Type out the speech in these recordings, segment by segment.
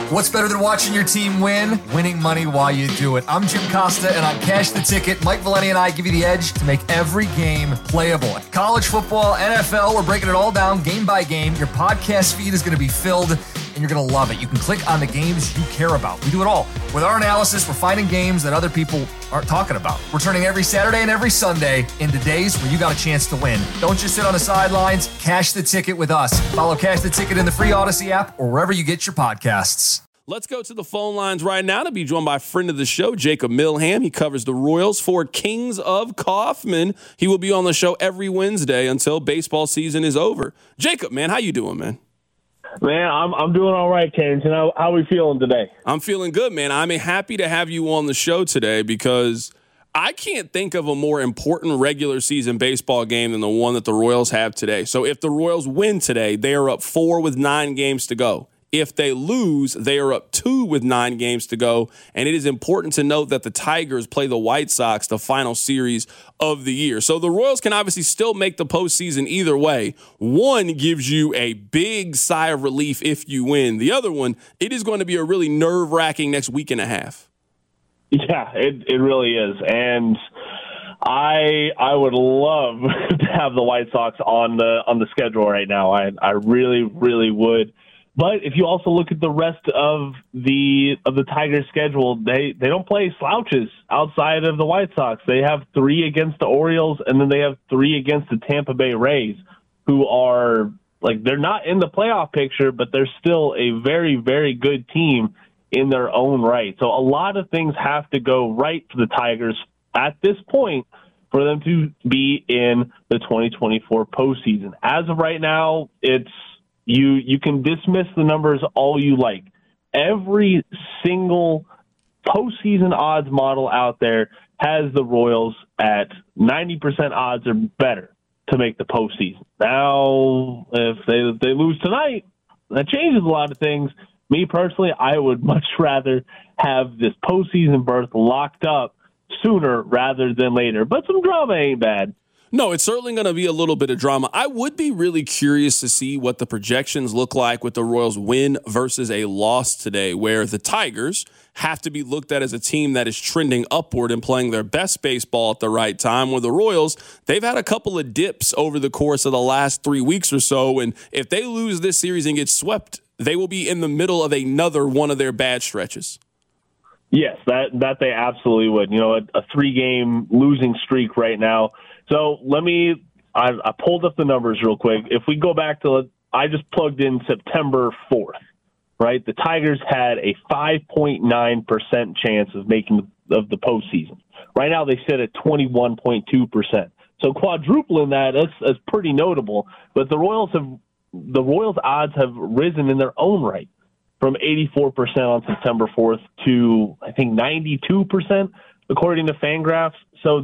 What's better than watching your team win? Winning money while you do it. I'm Jim Costa, and on Cash the Ticket, Mike Valeni and I give you the edge to make every game playable. College football, NFL, we're breaking it all down game by game. Your podcast feed is going to be filled, and you're going to love it. You can click on the games you care about. We do it all. With our analysis, we're finding games that other people aren't talking about. We're turning every Saturday and every Sunday into days where you got a chance to win. Don't just sit on the sidelines. Cash the Ticket with us. Follow Cash the Ticket in the free Odyssey app or wherever you get your podcasts. Let's go to the phone lines right now to be joined by a friend of the show, Jacob Milham. He covers the Royals for Kings of Kaufman. He will be on the show every Wednesday until baseball season is over. Jacob, man, how you doing, man? Man, I'm doing all right, Carrington. How are we feeling today? I'm feeling good, man. I'm happy to have you on the show today because I can't think of a more important regular season baseball game than the one that the Royals have today. So if the Royals win today, they are up 4 with 9 games to go. If they lose, they are up 2 with 9 games to go. And it is important to note that the Tigers play the White Sox the final series of the year. So the Royals can obviously still make the postseason either way. One gives you a big sigh of relief if you win. The other one, it is going to be a really nerve-wracking next week and a half. Yeah, it really is. And I would love to have the White Sox on the schedule right now. I really, really would. But if you also look at the rest of the Tigers' schedule, they don't play slouches outside of the White Sox. They have 3 against the Orioles, and then they have 3 against the Tampa Bay Rays, who are they're not in the playoff picture, but they're still a very, very good team in their own right. So a lot of things have to go right for the Tigers at this point for them to be in the 2024 postseason. As of right now, it's You can dismiss the numbers all you like. Every single postseason odds model out there has the Royals at 90% odds or better to make the postseason. Now, if they lose tonight, that changes a lot of things. Me personally, I would much rather have this postseason berth locked up sooner rather than later. But some drama ain't bad. No, it's certainly going to be a little bit of drama. I would be really curious to see what the projections look like with the Royals win versus a loss today, where the Tigers have to be looked at as a team that is trending upward and playing their best baseball at the right time, where the Royals, they've had a couple of dips over the course of the last 3 weeks or so, and if they lose this series and get swept, they will be in the middle of another one of their bad stretches. Yes, that they absolutely would. You know, a 3-game losing streak right now. So I pulled up the numbers real quick. If we go back to, I just plugged in September 4th, right? The Tigers had a 5.9% chance of making of the postseason. Right now they sit at 21.2%. So quadrupling that's pretty notable. But the Royals odds have risen in their own right from 84% on September 4th to I think 92% according to Fangraphs. So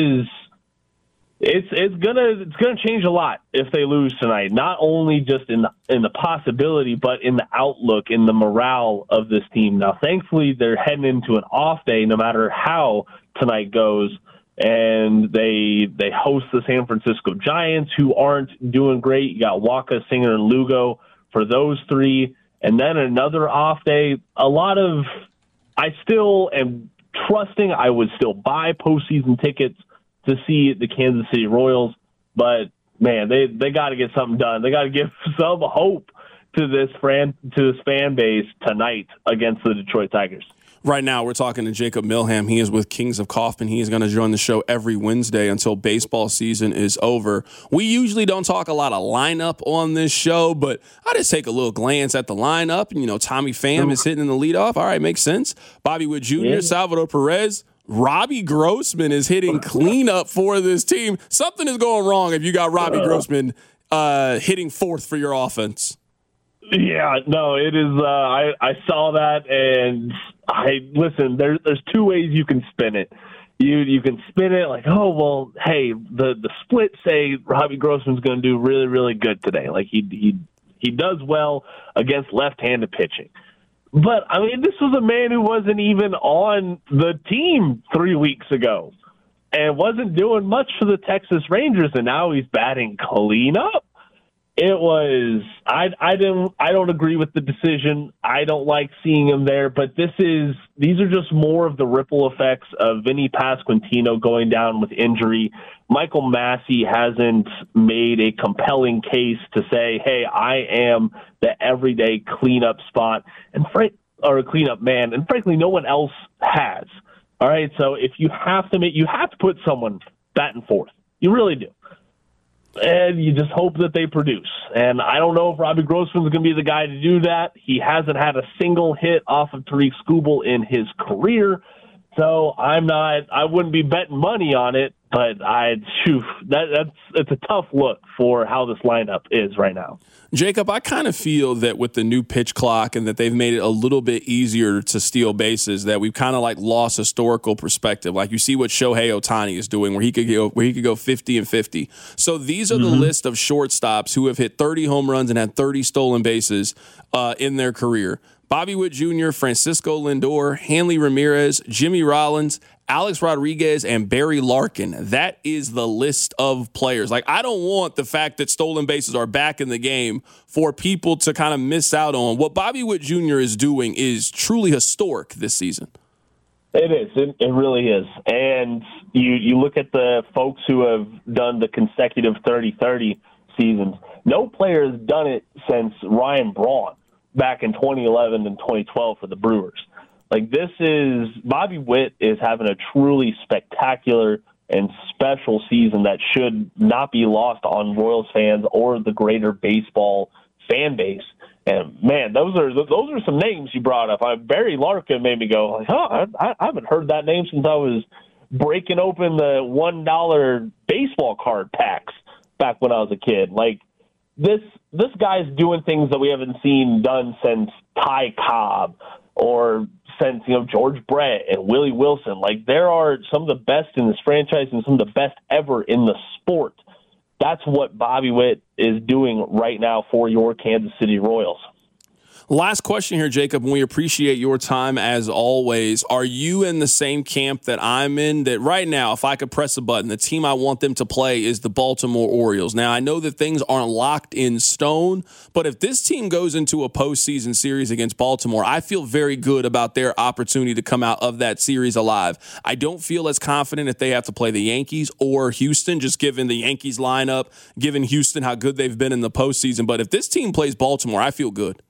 It's gonna change a lot if they lose tonight. Not only just in the possibility, but in the outlook, in the morale of this team. Now, thankfully, they're heading into an off day, no matter how tonight goes, and they host the San Francisco Giants, who aren't doing great. You got Waka, Singer, and Lugo for those 3, and then another off day. I still am trusting. I would still buy postseason tickets to see the Kansas City Royals, but man, they got to get something done. They got to give some hope to this fan base tonight against the Detroit Tigers. Right now, we're talking to Jacob Milham. He is with Kings of Kaufman. He is going to join the show every Wednesday until baseball season is over. We usually don't talk a lot of lineup on this show, but I just take a little glance at the lineup. And, Tommy Pham is hitting in the leadoff. All right, makes sense. Bobby Witt Jr., yeah. Salvador Perez. Robbie Grossman is hitting cleanup for this team. Something is going wrong if you got Robbie Grossman hitting 4th for your offense. Yeah, no, it is. I saw that, and listen. There's 2 ways you can spin it. You can spin it like, oh well, hey, the split say Robbie Grossman's going to do really, really good today. Like he does well against left-handed pitching. But, I mean, this was a man who wasn't even on the team 3 weeks ago and wasn't doing much for the Texas Rangers, and now he's batting cleanup. It was. I don't agree with the decision. I don't like seeing him there. But these are just more of the ripple effects of Vinny Pasquantino going down with injury. Michael Massey hasn't made a compelling case to say, "Hey, I am the everyday cleanup spot or a cleanup man," and frankly, no one else has. All right, so if you have to put someone batting fourth. You really do. And you just hope that they produce. And I don't know if Robbie Grossman's going to be the guy to do that. He hasn't had a single hit off of Tariq Skubal in his career. So I wouldn't be betting money on it, but it's a tough look for how this lineup is right now. Jacob, I kind of feel that with the new pitch clock and that they've made it a little bit easier to steal bases, that we've kind of like lost historical perspective. Like you see what Shohei Ohtani is doing, where he could go 50 and 50. So these are the list of shortstops who have hit 30 home runs and had 30 stolen bases in their career. Bobby Witt Jr., Francisco Lindor, Hanley Ramirez, Jimmy Rollins, Alex Rodriguez, and Barry Larkin. That is the list of players. Like, I don't want the fact that stolen bases are back in the game for people to kind of miss out on. What Bobby Witt Jr. is doing is truly historic this season. It is. It really is. And you look at the folks who have done the consecutive 30-30 seasons. No player has done it since Ryan Braun back in 2011 and 2012 for the Brewers. Like, Bobby Witt is having a truly spectacular and special season that should not be lost on Royals fans or the greater baseball fan base. And man, those are some names you brought up. Barry Larkin made me go, I haven't heard that name since I was breaking open the $1 baseball card packs back when I was a kid. Like, this guy's doing things that we haven't seen done since Ty Cobb or since, George Brett and Willie Wilson. Like, there are some of the best in this franchise and some of the best ever in the sport. That's what Bobby Witt is doing right now for your Kansas City Royals. Last question here, Jacob, and we appreciate your time as always. Are you in the same camp that I'm in, that right now, if I could press a button, the team I want them to play is the Baltimore Orioles? Now, I know that things aren't locked in stone, but if this team goes into a postseason series against Baltimore, I feel very good about their opportunity to come out of that series alive. I don't feel as confident if they have to play the Yankees or Houston, just given the Yankees lineup, given Houston how good they've been in the postseason. But if this team plays Baltimore, I feel good.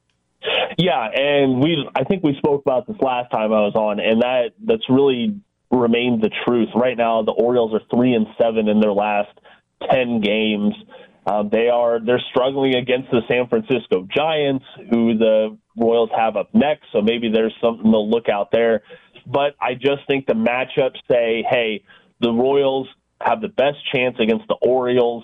Yeah, and I think we spoke about this last time I was on, and that's really remained the truth. Right now, the Orioles are 3-7 in their last 10 games. They're struggling against the San Francisco Giants, who the Royals have up next, so maybe there's something to look out there. But I just think the matchups say, hey, the Royals have the best chance against the Orioles.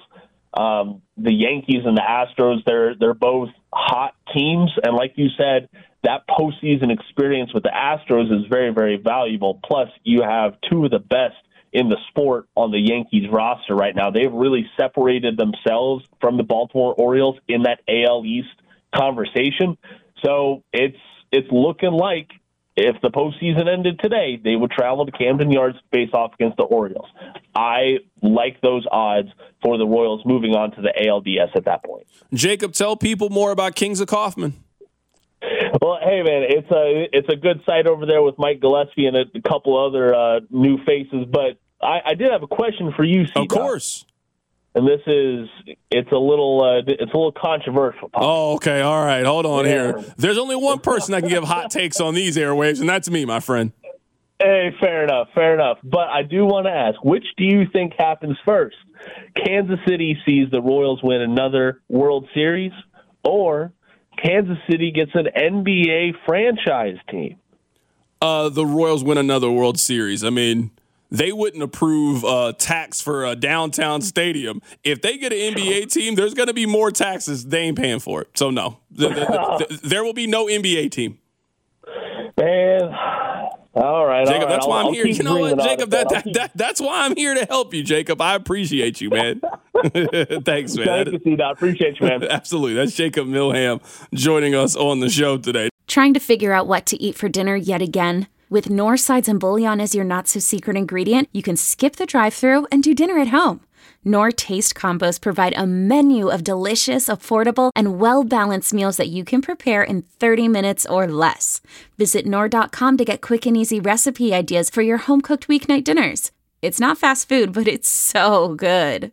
The Yankees and the Astros, they're both hot teams, and like you said, that postseason experience with the Astros is very, very valuable. Plus, you have two of the best in the sport on the Yankees roster right now. They've really separated themselves from the Baltimore Orioles in that AL East conversation. So it's looking like if the postseason ended today, they would travel to Camden Yards to face off against the Orioles. I like those odds for the Royals moving on to the ALDS at that point. Jacob, tell people more about Kings of Kaufman. Well, hey, man, it's a good site over there with Mike Gillespie and a couple other new faces. But I did have a question for you, C-Dot. Of course. And it's a little controversial. Oh, okay. All right. Hold on here. There's only one person that can give hot takes on these airwaves, and that's me, my friend. Hey, fair enough. But I do want to ask, which do you think happens first? Kansas City sees the Royals win another World Series, or Kansas City gets an NBA franchise team? The Royals win another World Series. I mean, they wouldn't approve tax for a downtown stadium. If they get an NBA team, there's going to be more taxes. They ain't paying for it. So, no. There will be no NBA team. Man, all right. Jacob, that's why I'm here. You know what, Jacob, that's why I'm here to help you, Jacob. I appreciate you, man. Thanks, man. Thank you, C-Dot. Appreciate you, man. Absolutely. That's Jacob Milham joining us on the show today. Trying to figure out what to eat for dinner yet again? With North Sides and Bouillon as your not-so-secret ingredient, you can skip the drive-thru and do dinner at home. Knorr Taste Combos provide a menu of delicious, affordable, and well-balanced meals that you can prepare in 30 minutes or less. Visit Knorr.com to get quick and easy recipe ideas for your home-cooked weeknight dinners. It's not fast food, but it's so good.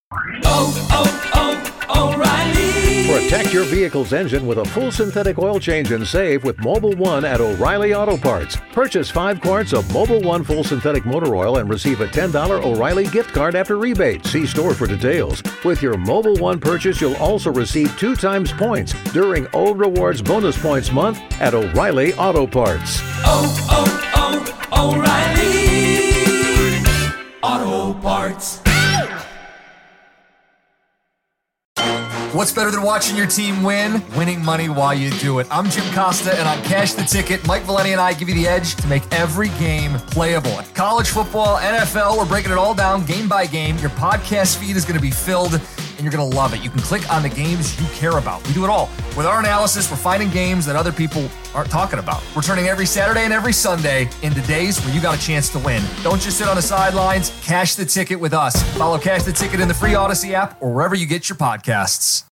O'Reilly. Protect your vehicle's engine with a full synthetic oil change and save with Mobil 1 at O'Reilly Auto Parts. Purchase 5 quarts of Mobil 1 full synthetic motor oil and receive a $10 O'Reilly gift card after rebate. See store for details. With your Mobil 1 purchase, you'll also receive 2 times points during O Rewards Bonus Points Month at O'Reilly Auto Parts. O'Reilly Auto Parts. What's better than watching your team win? Winning money while you do it. I'm Jim Costa, and on Cash the Ticket, Mike Valeni and I give you the edge to make every game playable. College football, NFL, we're breaking it all down game by game. Your podcast feed is going to be filled, and you're going to love it. You can click on the games you care about. We do it all. With our analysis, we're finding games that other people aren't talking about. We're turning every Saturday and every Sunday into days where you got a chance to win. Don't just sit on the sidelines. Cash the Ticket with us. Follow Cash the Ticket in the free Odyssey app or wherever you get your podcasts.